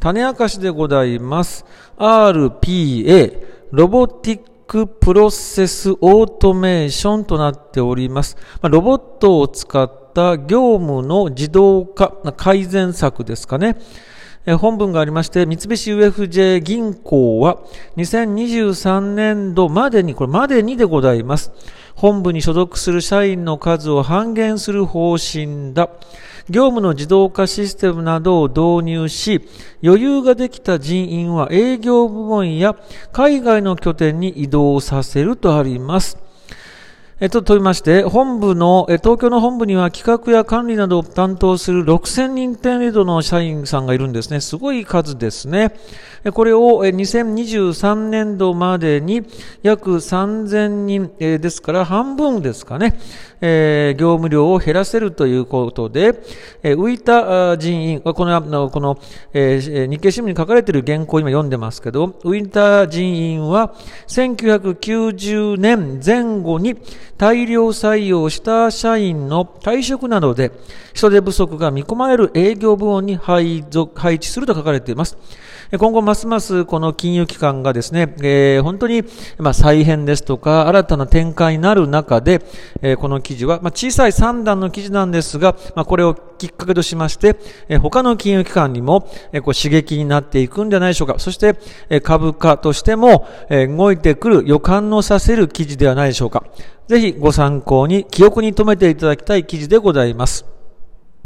種明かしでございます。RPA、ロボティックプロセスオートメーションとなっております。ロボットを使った業務の自動化、改善策ですかね。本文がありまして、三菱 UFJ 銀行は2023年度までに、これまでにでございます。本部に所属する社員の数を半減する方針だ。業務の自動化システムなどを導入し、余裕ができた人員は営業部門や海外の拠点に移動させるとあります。と問いまして、東京の本部には企画や管理などを担当する6000人程度の社員さんがいるんですね。すごい数ですね。これを2023年度までに約3000人ですから半分ですかね。業務量を減らせるということで、浮いた人員、この日経新聞に書かれている原稿を今読んでますけど、浮いた人員は1990年前後に大量採用した社員の退職などで人手不足が見込まれる営業部門に配置すると書かれています。今後ますますこの金融機関がですね、本当に再編ですとか新たな展開になる中で、この記事は小さい3段の記事なんですが、これをきっかけとしまして、他の金融機関にも刺激になっていくんじゃないでしょうか。そして株価としても動いてくる予感のさせる記事ではないでしょうか。ぜひご参考に記憶に留めていただきたい記事でございます。